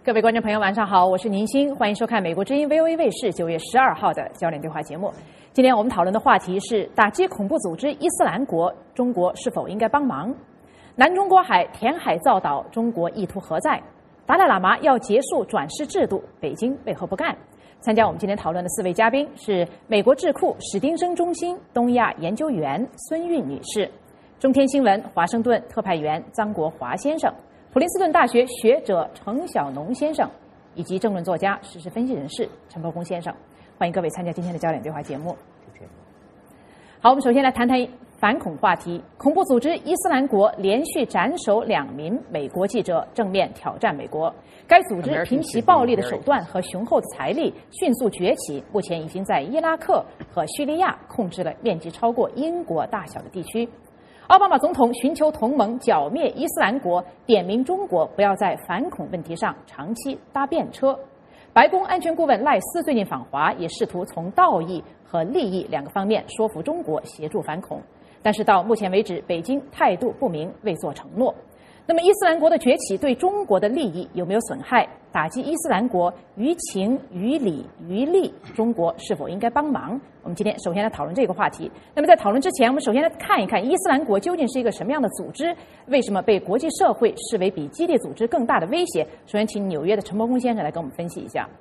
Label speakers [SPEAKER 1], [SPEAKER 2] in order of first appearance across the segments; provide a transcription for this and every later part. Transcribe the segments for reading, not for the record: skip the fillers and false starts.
[SPEAKER 1] 各位观众朋友，晚上好，我是宁鑫，欢迎收看美国之音 VOA 卫视9月12号的焦点对话节目。今天我们讨论的话题是打击恐怖组织伊斯兰国，中国是否应该帮忙？南中国海填海造岛，中国意图何在？达赖喇嘛要结束转世制度，北京为何不干？参加我们今天讨论的4位嘉宾是美国智库史丁生中心东亚研究员孙韵女士，中天新闻华盛顿特派员臧国华先生，普林斯顿大学学者程晓农先生，以及政论作家、时事分析人士陈伯公先生。欢迎各位参加今天的焦点对话节目。好，我们首先来谈谈反恐话题。恐怖组织伊斯兰国连续斩首2名美国记者，正面挑战美国。该组织凭其暴力的手段和雄厚的财力迅速崛起，目前已经在伊拉克和叙利亚控制了面积超过英国大小的地区。奥巴马总统寻求同盟剿灭伊斯兰国，点名中国不要在反恐问题上长期搭便车。白宫安全顾问赖斯最近访华，也试图从道义和利益2个方面说服中国协助反恐，但是到目前为止，北京态度不明，未作承诺。那么伊斯兰国的崛起对中国的利益有没有损害？打击伊斯兰国于情于理于利，中国是否应该帮忙？我们今天首先来讨论这个话题。那么在讨论之前，我们首先来看一看伊斯兰国究竟是一个什么样的组织，为什么被国际社会视为比基地组织更大的威胁？首先请纽约的陈伯公先生来给我们分析一下。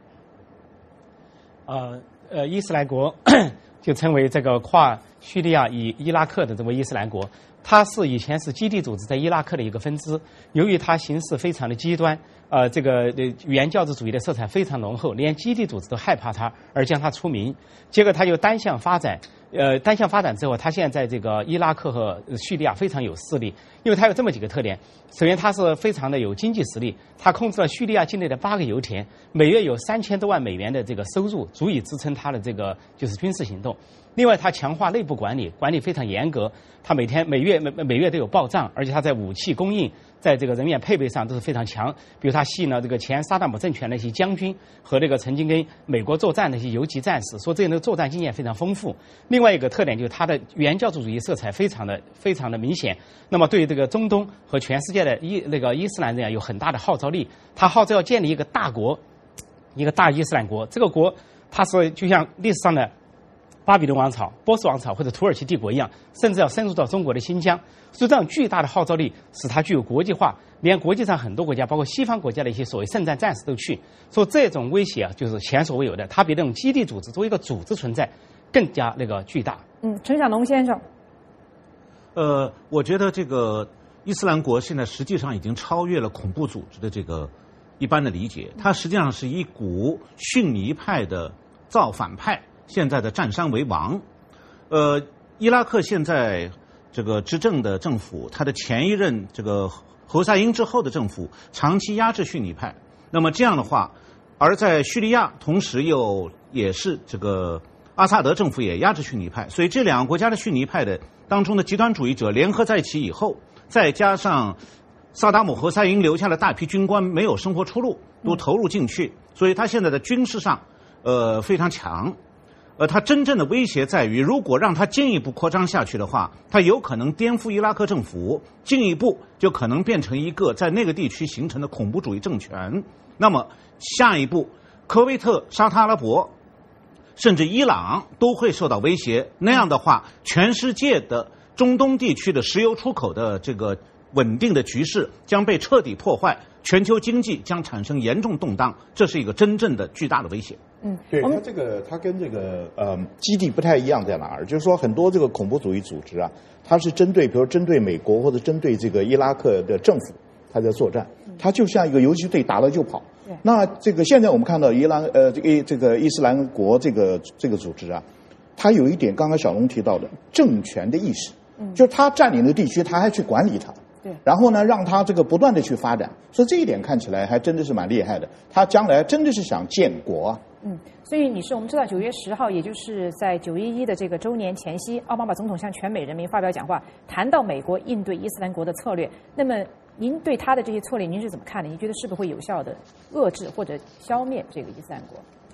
[SPEAKER 2] 伊斯兰国就称为这个跨叙利亚与伊拉克的这么伊斯兰国，它是以前是基地组织在伊拉克的一个分支，由于它形势非常的极端，这个原教旨主义的色彩非常浓厚，连基地组织都害怕它而将它除名，结果它就单向发展。单向发展之后，它现在在这个伊拉克和叙利亚非常有势力，因为它有这么几个特点。首先，它是非常的有经济实力，它控制了叙利亚境内的8个油田，每月有3000多万美元的这个收入，足以支撑它的这个就是军事行动。另外，它强化内部管理，管理非常严格，它每月都有报账，而且它在武器供应、在这个人员配备上都是非常强。比如它吸引了这个前萨达姆政权的一些将军和那个曾经跟美国作战的一些游击战士，说这样的作战经验非常丰富。另外一个特点就是它的原教旨主义色彩非常的明显。那么对于这个中东和全世界的伊斯兰人有很大的号召力。它号召要建立一个大国，一个大伊斯兰国。这个国它是就像历史上的巴比伦王朝、波斯王朝或者土耳其帝国一样，甚至要深入到中国的新疆。所以这样巨大的号召力使它具有国际化，连国际上很多国家，包括西方国家的一些所谓圣战战士都去。所以这种威胁就是前所未有的，它比那种基地组织作为一个组织存在更加巨大。
[SPEAKER 1] 陈晓农先生，
[SPEAKER 3] 我觉得这个伊斯兰国现在实际上已经超越了恐怖组织的这个一般的理解，它实际上是一股逊尼派的造反派，现在的占山为王。伊拉克现在这个执政的政府，他的前一任这个侯赛因之后的政府长期压制逊尼派，那么这样的话，而在叙利亚同时也是这个阿萨德政府也压制逊尼派，所以这2个国家的逊尼派的当中的极端主义者联合在一起以后，再加上萨达姆侯赛因留下了大批军官没有生活出路，都投入进去，所以他现在的军事上非常强。它真正的威胁在于，如果让它进一步扩张下去的话，它有可能颠覆伊拉克政府，进一步就可能变成一个在那个地区形成的恐怖主义政权。那么下一步，科威特、沙特阿拉伯甚至伊朗都会受到威胁。那样的话，全世界的中东地区的石油出口的这个稳定的局势将被彻底破坏，全球经济将产生严重动荡，这是一个真正的巨大的威胁。
[SPEAKER 4] 对，它跟这个基地不太一样在哪儿？就是说很多这个恐怖主义组织啊，它是比如针对美国或者针对这个伊拉克的政府，它在作战，它就像一个游击队打了就跑。那这个现在我们看到这个伊斯兰国这个组织啊，它有一点刚刚小龙提到的政权的意识，就是他占领的地区，他还去管理它。
[SPEAKER 1] 对，
[SPEAKER 4] 然后呢，让他这个不断的去发展，所以这一点看起来还真的是蛮厉害的。他将来真的是想建国啊。
[SPEAKER 1] 所以女士，我们知道9月10号，也就是在911的这个周年前夕，奥巴马总统向全美人民发表讲话，谈到美国应对伊斯兰国的策略。那么您对他的这些策略，您是怎么看的？您觉得是不是会有效的遏制或者消灭这个伊斯兰国？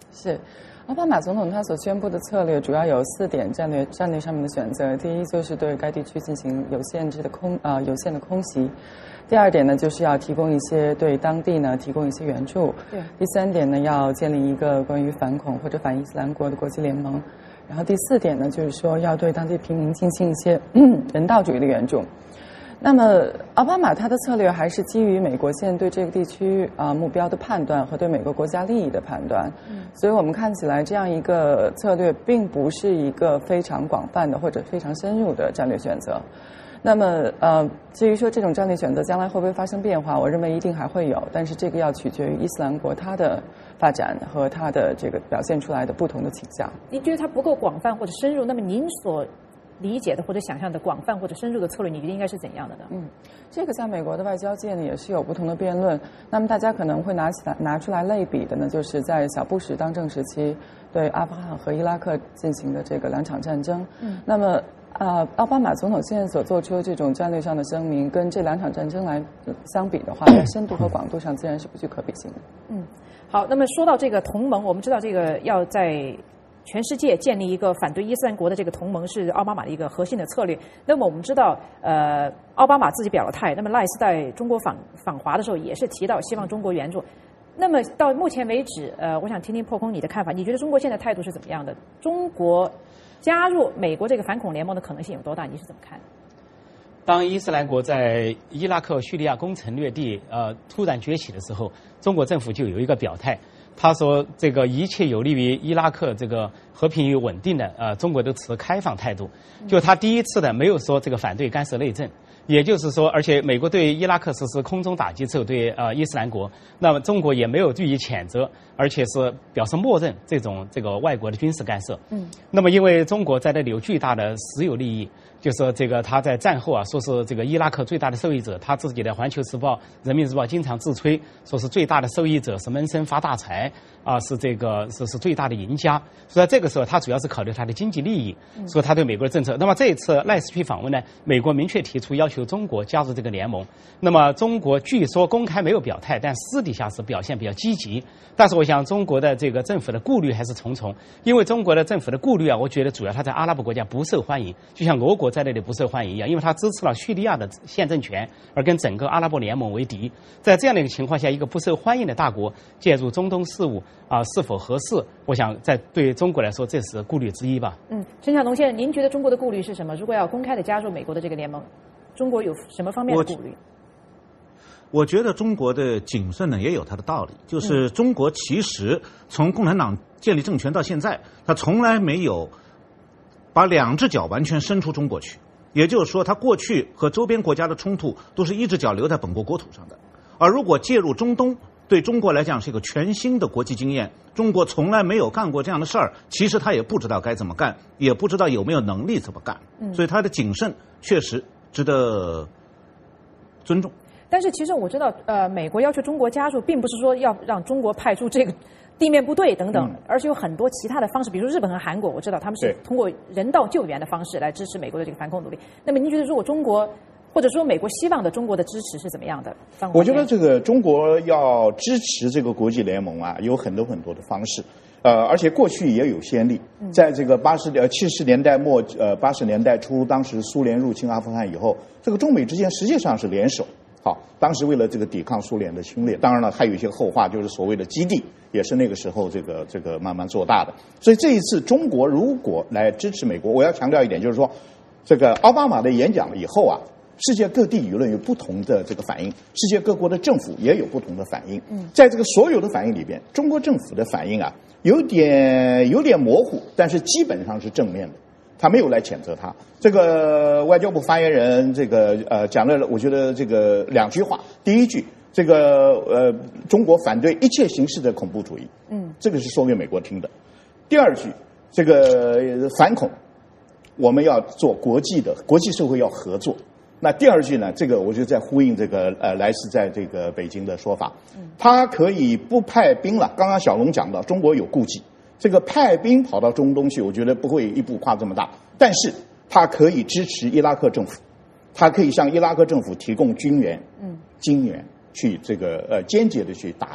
[SPEAKER 5] 是。奥巴马总统他所宣布的策略主要有4点战略上面的选择。第一，就是对该地区进行有限的空袭；第二点呢，就是要提供一些对当地呢提供一些援助；第3点呢，要建立一个关于反恐或者反伊斯兰国的国际联盟；然后第4点呢，就是说要对当地平民进行一些人道主义的援助。那么，奥巴马他的策略还是基于美国现在对这个地区目标的判断和对美国国家利益的判断，所以我们看起来这样一个策略并不是一个非常广泛的或者非常深入的战略选择。那么，至于说这种战略选择将来会不会发生变化，我认为一定还会有，但是这个要取决于伊斯兰国它的发展和它的这个表现出来的不同的倾向。
[SPEAKER 1] 您觉得它不够广泛或者深入？那么您所理解的或者想象的广泛或者深入的策略，你觉得应该是怎样的呢？
[SPEAKER 5] 这个在美国的外交界呢也是有不同的辩论。那么大家可能会拿出来类比的呢，就是在小布什当政时期对阿富汗和伊拉克进行的这个2场战争。那么奥巴马总统现在所做出的这种战略上的声明，跟这2场战争来相比的话，在深度和广度上自然是不具可比性的。
[SPEAKER 1] 好，那么说到这个同盟，我们知道这个要在全世界建立一个反对伊斯兰国的这个同盟是奥巴马的一个核心的策略。那么我们知道，奥巴马自己表了态，那么赖斯在中国访华的时候也是提到希望中国援助。那么到目前为止，我想听听破空你的看法，你觉得中国现在态度是怎么样的？中国加入美国这个反恐联盟的可能性有多大？你是怎么看？
[SPEAKER 2] 当伊斯兰国在伊拉克、叙利亚攻城略地突然崛起的时候，中国政府就有一个表态。他说：“这个一切有利于伊拉克这个和平与稳定的，中国都持开放态度。就他第一次的没有说这个反对干涉内政，也就是说，而且美国对伊拉克实施空中打击之后，对伊斯兰国，那么中国也没有予以谴责，而且是表示默认这个外国的军事干涉。那么因为中国在这里有巨大的私有利益。”就是这个，他在战后说是这个伊拉克最大的受益者，他自己的《环球时报》《人民日报》经常自吹，说是最大的受益者，是闷声发大财是这个是最大的赢家。所以在这个时候，他主要是考虑他的经济利益，说他对美国的政策。那么这一次赖斯去访问呢，美国明确提出要求中国加入这个联盟。那么中国据说公开没有表态，但私底下是表现比较积极。但是我想中国的这个政府的顾虑还是重重，因为中国的政府的顾虑我觉得主要他在阿拉伯国家不受欢迎，就像俄国在那里不受欢迎一样，因为他支持了叙利亚的现政权，而跟整个阿拉伯联盟为敌。在这样的一个情况下，一个不受欢迎的大国介入中东事务是否合适？我想在对中国来说，这是顾虑之一吧。
[SPEAKER 1] 陈晓农先生，您觉得中国的顾虑是什么？如果要公开的加入美国的这个联盟，中国有什么方面的顾虑？
[SPEAKER 3] 我觉得中国的谨慎呢也有它的道理，就是中国其实从共产党建立政权到现在，他从来没有把2只脚完全伸出中国去，也就是说，他过去和周边国家的冲突都是1只脚留在本国国土上的。而如果介入中东，对中国来讲是一个全新的国际经验，中国从来没有干过这样的事儿，其实他也不知道该怎么干，也不知道有没有能力怎么干，所以他的谨慎确实值得尊重。
[SPEAKER 1] 但是其实我知道，美国要求中国加入，并不是说要让中国派出这个地面部队等等，而是有很多其他的方式，比如日本和韩国，我知道他们是通过人道救援的方式来支持美国的这个反恐努力。那么您觉得，如果中国或者说美国希望的中国的支持是怎么样的？
[SPEAKER 4] 我觉得这个中国要支持这个国际联盟有很多很多的方式。而且过去也有先例，在这个70年代末80年代初，当时苏联入侵阿富汗以后，这个中美之间实际上是联手。好，当时为了这个抵抗苏联的侵略，当然了，还有一些后话，就是所谓的基地，也是那个时候这个慢慢做大的。所以这一次中国如果来支持美国，我要强调一点，就是说，这个奥巴马的演讲以后世界各地舆论有不同的这个反应，世界各国的政府也有不同的反应。在这个所有的反应里边，中国政府的反应有点模糊，但是基本上是正面的。他没有来谴责他。这个外交部发言人讲了，我觉得这个2句话。第一句，这个中国反对一切形式的恐怖主义，这个是说给美国听的。第2句，这个反恐，我们要做国际社会要合作。那第2句呢，这个我就在呼应这个莱斯在这个北京的说法，他可以不派兵了。刚刚小龙讲到，中国有顾忌。这个派兵跑到中东去，我觉得不会一步跨这么大，但是他可以支持伊拉克政府，他可以向伊拉克政府提供军援、金援，去这个间接的去打击。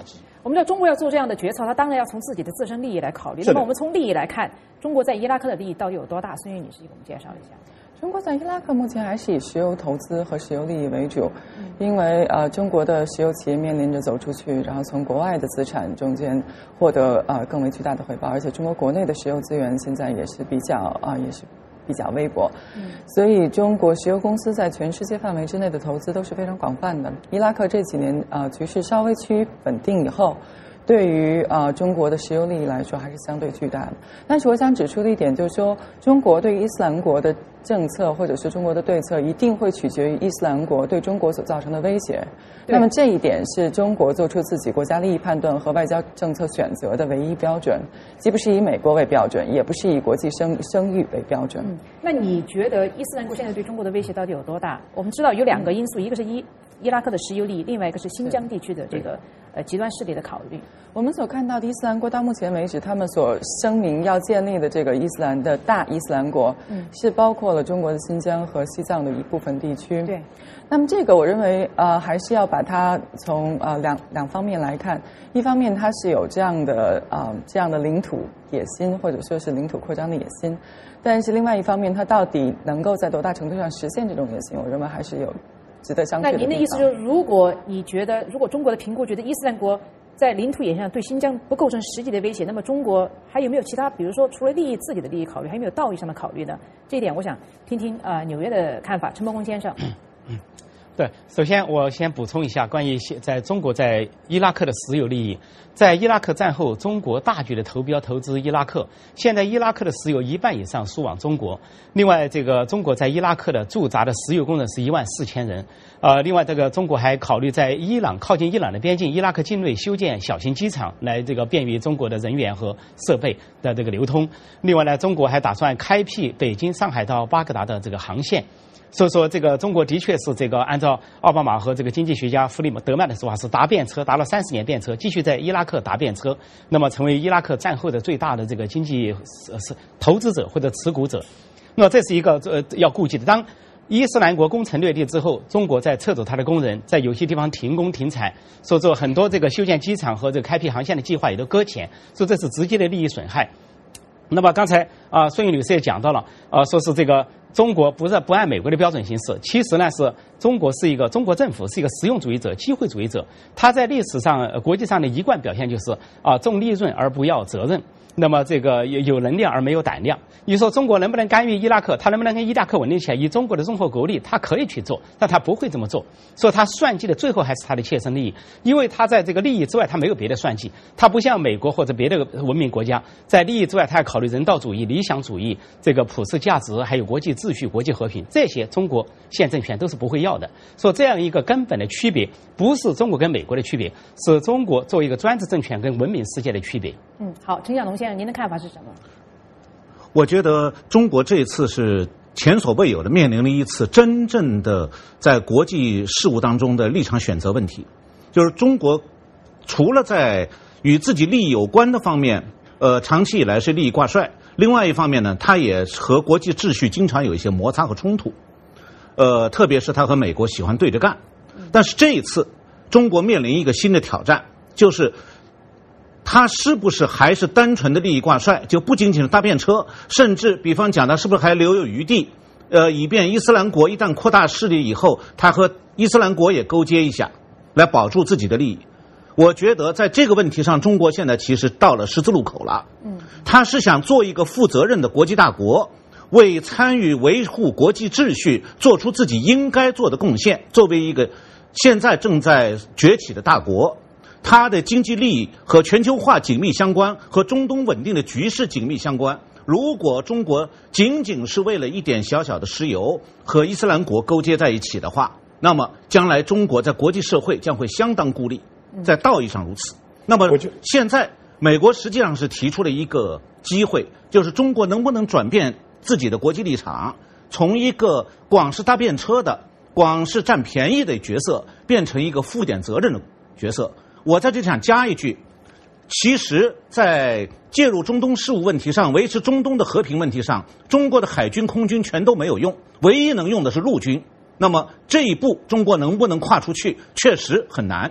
[SPEAKER 1] 我们知道中国要做这样的决策，它当然要从自己的自身利益来考虑。那么我们从利益来看，中国在伊拉克的利益到底有多大？孙玉女士给我们介绍一下。
[SPEAKER 5] 中国在伊拉克目前还是以石油投资和石油利益为主，因为中国的石油企业面临着走出去，然后从国外的资产中间获得更为巨大的回报，而且中国国内的石油资源现在也是比较微薄，所以中国石油公司在全世界范围之内的投资都是非常广泛的。伊拉克这几年局势稍微趋于稳定以后，对于中国的石油利益来说还是相对巨大的。但是我想指出的一点就是说，中国对于伊斯兰国的政策或者是中国的对策，一定会取决于伊斯兰国对中国所造成的威胁。那么这一点是中国做出自己国家利益判断和外交政策选择的唯一标准，既不是以美国为标准，也不是以国际声誉为标准。
[SPEAKER 1] 那你觉得伊斯兰国现在对中国的威胁到底有多大？我们知道有2个因素，一个是伊拉克的石油利益，另外一个是新疆地区的这个极端势力的考虑。
[SPEAKER 5] 我们所看到的伊斯兰国到目前为止，他们所声明要建立的这个伊斯兰的大伊斯兰国，是包括了中国的新疆和西藏的一部分地区。
[SPEAKER 1] 对。
[SPEAKER 5] 那么这个我认为还是要把它从两方面来看。一方面它是有这样的领土野心，或者说是领土扩张的野心，但是另外一方面它到底能够在多大程度上实现这种野心，我认为还是有值得商榷的地方。
[SPEAKER 1] 那您的意思就是，如果中国的评估觉得伊斯兰国在领土野心上对新疆不构成实际的威胁，那么中国还有没有其他，比如说除了自己的利益考虑，还有没有道义上的考虑呢？这一点我想听听纽约的看法，陈伯公先生。
[SPEAKER 2] 对，首先我先补充一下关于在中国在伊拉克的石油利益。在伊拉克战后，中国大举的投资伊拉克，现在伊拉克的石油1半以上输往中国。另外，这个中国在伊拉克的驻扎的石油工人是14000人。另外，这个中国还考虑在靠近伊朗的边境，伊拉克境内修建小型机场，来这个便于中国的人员和设备的这个流通。另外呢，中国还打算开辟北京、上海到巴格达的这个航线。所以说，这个中国的确是这个按照奥巴马和这个经济学家弗里德曼的说法，是搭便车，搭了30年便车，继续在伊拉克搭便车，那么成为伊拉克战后的最大的这个经济投资者或者持股者。那么这是一个要顾忌的。当伊斯兰国攻城略地之后，中国在撤走他的工人，在有些地方停工停产，所以说很多这个修建机场和这个开辟航线的计划也都搁浅，所以这是直接的利益损害。那么刚才孙玉女士也讲到了，说是这个中国不按美国的标准行事，其实呢是中国政府是一个实用主义者、机会主义者，他在历史上国际上的一贯表现就是重利润而不要责任。那么这个有能量而没有胆量。你说中国能不能干预伊拉克？他能不能跟伊拉克稳定起来？以中国的综合国力，他可以去做，但他不会这么做。所以他算计的最后还是他的切身利益，因为他在这个利益之外，他没有别的算计。他不像美国或者别的文明国家，在利益之外，他还考虑人道主义、理想主义、这个普世价值，还有国际秩序、国际和平，这些中国现政权都是不会要的。所以这样一个根本的区别，不是中国跟美国的区别，是中国作为一个专制政权跟文明世界的区别。
[SPEAKER 1] 好，陈小龙先生，您的看法是什么？
[SPEAKER 3] 我觉得中国这次是前所未有的面临了一次真正的在国际事务当中的立场选择问题，就是中国除了在与自己利益有关的方面，长期以来是利益挂帅，另外一方面呢，它也和国际秩序经常有一些摩擦和冲突，特别是它和美国喜欢对着干。但是这一次，中国面临一个新的挑战，就是他是不是还是单纯的利益挂帅，就不仅仅是搭便车，甚至比方讲他是不是还留有余地，以便伊斯兰国一旦扩大势力以后，他和伊斯兰国也勾结一下，来保住自己的利益。我觉得在这个问题上，中国现在其实到了十字路口了。他是想做一个负责任的国际大国，为参与维护国际秩序做出自己应该做的贡献。作为一个现在正在崛起的大国，它的经济利益和全球化紧密相关，和中东稳定的局势紧密相关。如果中国仅仅是为了一点小小的石油和伊斯兰国勾结在一起的话，那么将来中国在国际社会将会相当孤立，在道义上如此。那么现在美国实际上是提出了一个机会，就是中国能不能转变自己的国际立场，从一个光是搭便车的、光是占便宜的角色，变成一个负点责任的角色。我在这里想加一句，其实在介入中东事务问题上，维持中东的和平问题上，中国的海军空军全都没有用，唯一能用的是陆军。那么这一步中国能不能跨出去，确实很难。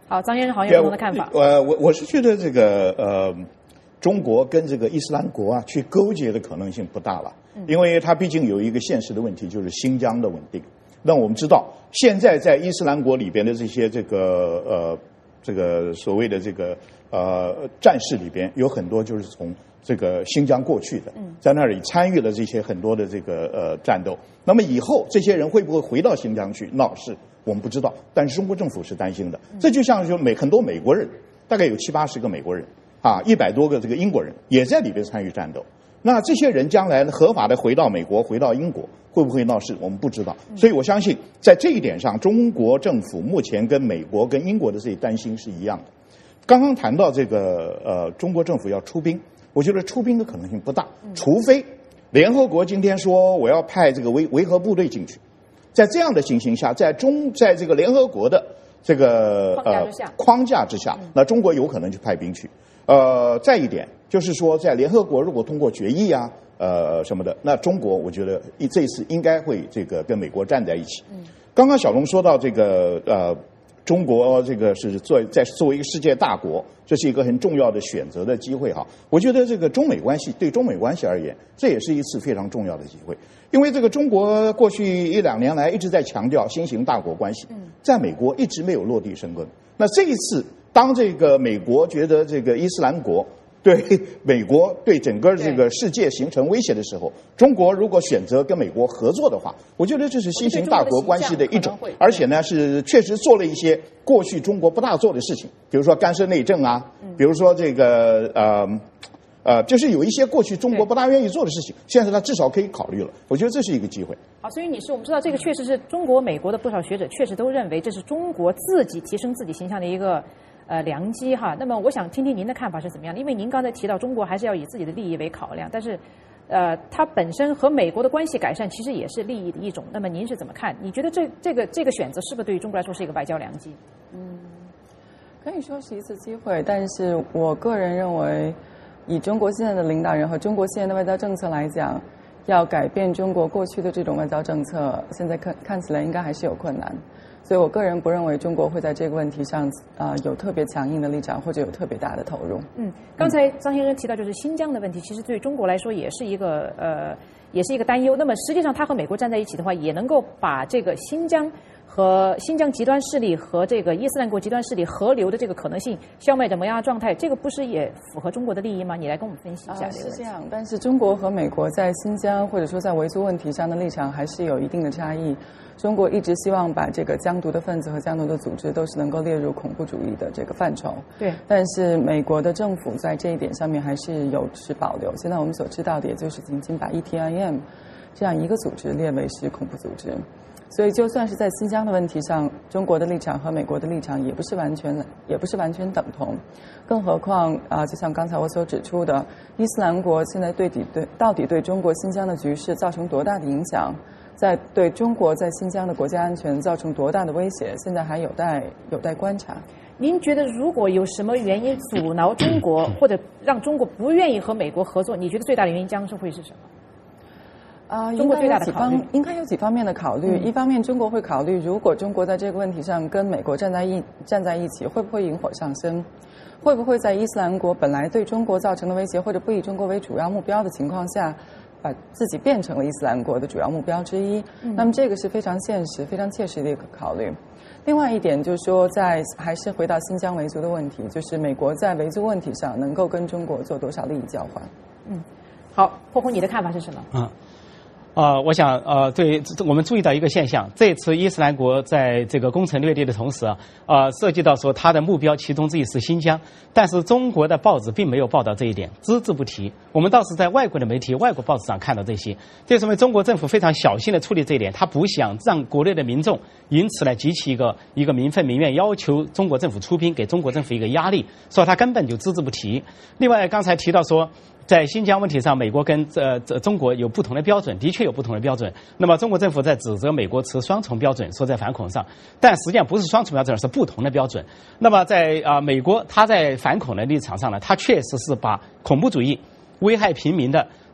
[SPEAKER 1] 好，张先生好像有不同的看法。
[SPEAKER 4] 我是觉得这个中国跟这个伊斯兰国啊去勾结的可能性不大了，因为它毕竟有一个现实的问题，就是新疆的稳定。那我们知道，现在在伊斯兰国里边的这些这个所谓的这个战士里边，有很多就是从这个新疆过去的，在那里参与了这些很多的这个战斗。那么以后这些人会不会回到新疆去闹事，我们不知道，但是中国政府是担心的。这就像就很多美国人，大概有70-80个美国人啊，100多个这个英国人也在里边参与战斗。那这些人将来合法的回到美国、回到英国，会不会闹事，我们不知道。所以我相信在这一点上，中国政府目前跟美国、跟英国的这些担心是一样的。刚刚谈到这个中国政府要出兵，我觉得出兵的可能性不大，除非联合国今天说我要派这个维和部队进去，在这样的情形下，在这个联合国的这个框架之下，那中国有可能去派兵去。再一点就是说，在联合国如果通过决议啊，什么的，那中国我觉得这一次应该会这个跟美国站在一起。刚刚小龙说到这个中国这个是作为一个世界大国，这是一个很重要的选择的机会哈。我觉得这个中美关系对中美关系而言，这也是一次非常重要的机会，因为这个中国过去1-2年来一直在强调新型大国关系，在美国一直没有落地生根。那这一次，当这个美国觉得这个伊斯兰国对美国对整个这个世界形成威胁的时候，中国如果选择跟美国合作的话，我觉得这是新型大国关系的一种，而且呢是确实做了一些过去中国不大做的事情，比如说干涉内政啊，比如说这个就是有一些过去中国不大愿意做的事情，现在他至少可以考虑了。我觉得这是一个机会。
[SPEAKER 1] 好，所以女士，我们知道这个确实是中国、美国的不少学者确实都认为这是中国自己提升自己形象的一个良机哈。那么我想听听您的看法是怎么样的？因为您刚才提到中国还是要以自己的利益为考量，但是它本身和美国的关系改善其实也是利益的一种。那么您是怎么看？你觉得这个选择是不是对于中国来说是一个外交良机？
[SPEAKER 5] 可以说是一次机会，但是我个人认为，以中国现在的领导人和中国现在的外交政策来讲，要改变中国过去的这种外交政策，现在看起来应该还是有困难。所以我个人不认为中国会在这个问题上有特别强硬的立场，或者有特别大的投入。
[SPEAKER 1] 刚才张先生提到就是新疆的问题，其实对中国来说也是一个担忧。那么实际上他和美国站在一起的话，也能够把这个新疆极端势力和这个伊斯兰国极端势力合流的这个可能性消灭的萌芽状态，这个不是也符合中国的利益吗？你来跟我们分析一下这个问题。
[SPEAKER 5] 是这样，但是中国和美国在新疆或者说在维族问题上的立场还是有一定的差异。中国一直希望把这个疆独的分子和疆独的组织都是能够列入恐怖主义的这个范畴。
[SPEAKER 1] 对。但
[SPEAKER 5] 是美国的政府在这一点上面还是有持保留。现在我们所知道的，也就是仅仅把 ETIM 这样一个组织列为是恐怖组织。所以就算是在新疆的问题上，中国的立场和美国的立场也不是完全等同。更何况就像刚才我所指出的，伊斯兰国现在到底对中国新疆的局势造成多大的影响，在对中国在新疆的国家安全造成多大的威胁，现在还有待观察。
[SPEAKER 1] 您觉得如果有什么原因阻挠中国或者让中国不愿意和美国合作，你觉得最大的原因将是会是什么？中国最大的考虑
[SPEAKER 5] 应该有几方面的考虑。一方面，中国会考虑，如果中国在这个问题上跟美国站在一起，会不会引火上身？会不会在伊斯兰国本来对中国造成的威胁，或者不以中国为主要目标的情况下，把自己变成了伊斯兰国的主要目标之一？那么这个是非常现实、非常切实的一个考虑。另外一点就是说，还是回到新疆维族的问题，就是美国在维族问题上能够跟中国做多少利益交换？
[SPEAKER 1] 好，破空，你的看法是什么？
[SPEAKER 2] 我想对我们注意到一个现象，这次伊斯兰国在这个攻城略地的同时涉及到说它的目标其中之一是新疆，但是中国的报纸并没有报道这一点，只字不提。我们倒是在外国的媒体、外国报纸上看到这些，这说明中国政府非常小心地处理这一点，他不想让国内的民众因此来激起一个民愤民怨，要求中国政府出兵，给中国政府一个压力，说他根本就只字不提。另外，刚才提到说，在新疆问题上，美国跟中国有不同的标准，的确有不同的标准。那么中国政府在指责美国持双重标准，说在反恐上，但实际上不是双重标准，而是不同的标准。那么在美国，他在反恐的立场上呢，他确实是把恐怖主义、危害平民的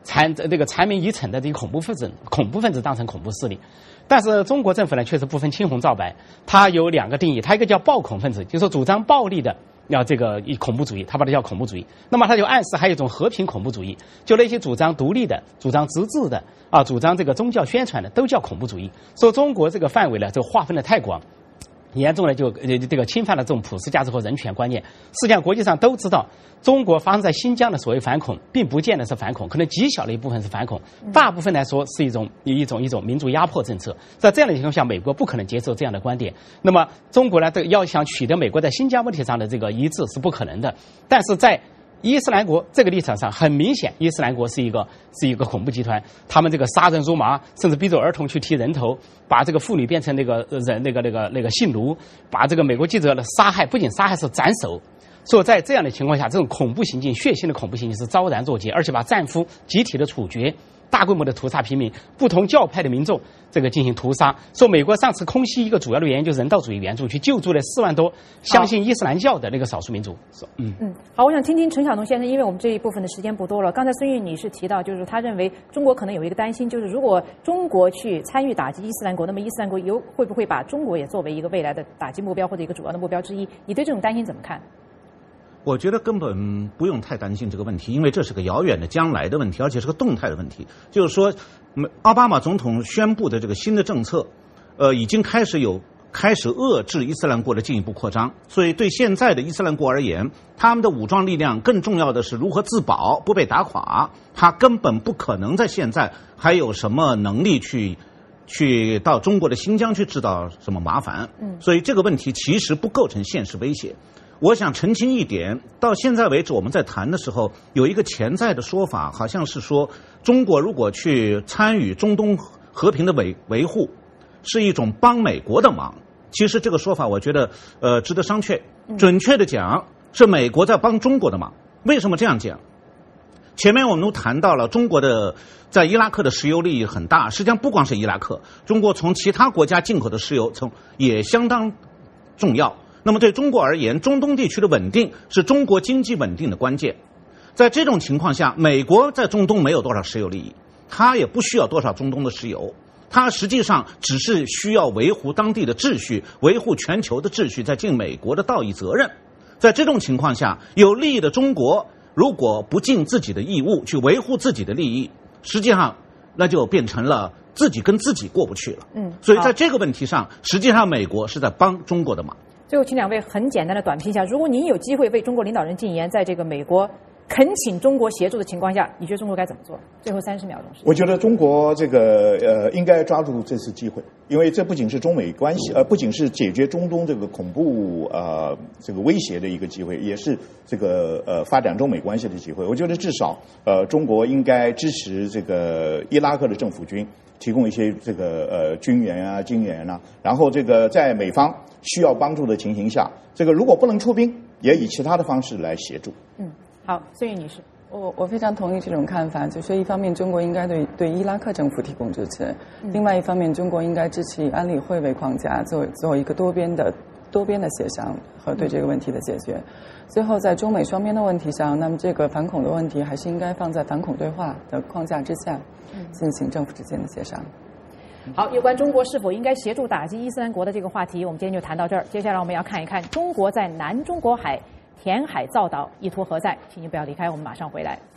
[SPEAKER 2] 残民遗臣的这个恐怖分子当成恐怖势力。但是中国政府呢，确实不分青红皂白，它有2个定义，它一个叫暴恐分子，就是说主张暴力的。要这个恐怖主义，他把它叫恐怖主义。那么他就暗示还有一种和平恐怖主义，就那些主张独立的、主张自治的主张这个宗教宣传的，都叫恐怖主义。所以中国这个范围呢，就划分的太广，严重的就这个侵犯了这种普世价值和人权观念。实际上，国际上都知道，中国发生在新疆的所谓反恐，并不见得是反恐，可能极小的一部分是反恐，大部分来说是一种民族压迫政策。在这样的情况下，美国不可能接受这样的观点。那么，中国呢，要想取得美国在新疆问题上的这个一致是不可能的。但是在伊斯兰国这个立场上，很明显，伊斯兰国是一个恐怖集团。他们这个杀人如麻，甚至逼着儿童去剃人头，把这个妇女变成那个性奴，把这个美国记者的杀害，不仅杀害是斩首。所以在这样的情况下，这种恐怖行径、血腥的恐怖行径是昭然若揭，而且把战俘集体的处决，大规模的屠杀平民，不同教派的民众这个进行屠杀。说美国上次空袭一个主要的原因就是人道主义援助，去救助了4万多相信伊斯兰教的那个少数民族。
[SPEAKER 1] 好，我想听听陈晓东先生，因为我们这一部分的时间不多了。刚才孙玉女士提到，就是他认为中国可能有一个担心，就是如果中国去参与打击伊斯兰国，那么伊斯兰国会不会把中国也作为一个未来的打击目标或者一个主要的目标之一？你对这种担心怎么看？
[SPEAKER 3] 我觉得根本不用太担心这个问题，因为这是个遥远的将来的问题，而且是个动态的问题。就是说，奥巴马总统宣布的这个新的政策，已经开始遏制伊斯兰国的进一步扩张。所以对现在的伊斯兰国而言，他们的武装力量更重要的是如何自保，不被打垮。他根本不可能在现在还有什么能力去到中国的新疆去制造什么麻烦。所以这个问题其实不构成现实威胁。我想澄清一点，到现在为止我们在谈的时候，有一个潜在的说法，好像是说中国如果去参与中东和平的维护，是一种帮美国的忙。其实这个说法我觉得值得商榷。准确的讲，是美国在帮中国的忙。为什么这样讲？前面我们都谈到了中国的在伊拉克的石油利益很大，实际上不光是伊拉克，中国从其他国家进口的石油也相当重要。那么对中国而言，中东地区的稳定是中国经济稳定的关键。在这种情况下，美国在中东没有多少石油利益，它也不需要多少中东的石油，它实际上只是需要维护当地的秩序，维护全球的秩序，在尽美国的道义责任。在这种情况下，有利益的中国如果不尽自己的义务去维护自己的利益，实际上那就变成了自己跟自己过不去了。所以在这个问题上，实际上美国是在帮中国的忙。
[SPEAKER 1] 最后，请2位很简单的短评一下：如果您有机会为中国领导人进言，在这个美国恳请中国协助的情况下，你觉得中国该怎么做？最后30秒钟。
[SPEAKER 4] 我觉得中国这个应该抓住这次机会，因为这不仅是中美关系，不仅是解决中东这个恐怖这个威胁的一个机会，也是这个发展中美关系的机会。我觉得至少中国应该支持这个伊拉克的政府军，提供一些这个军援啊、经援啊，然后这个在美方需要帮助的情形下，这个如果不能出兵，也以其他的方式来协助。
[SPEAKER 1] 好，孙玉女士。
[SPEAKER 5] 我非常同意这种看法，就是说一方面中国应该对伊拉克政府提供支持，另外一方面中国应该支持以安理会为框架做一个多边的协商和对这个问题的解决。最后在中美双边的问题上，那么这个反恐的问题还是应该放在反恐对话的框架之下进行政府之间的协商。
[SPEAKER 1] 好，有关中国是否应该协助打击伊斯兰国的这个话题，我们今天就谈到这儿。接下来我们要看一看中国在南中国海填海造岛意图何在，请您不要离开，我们马上回来。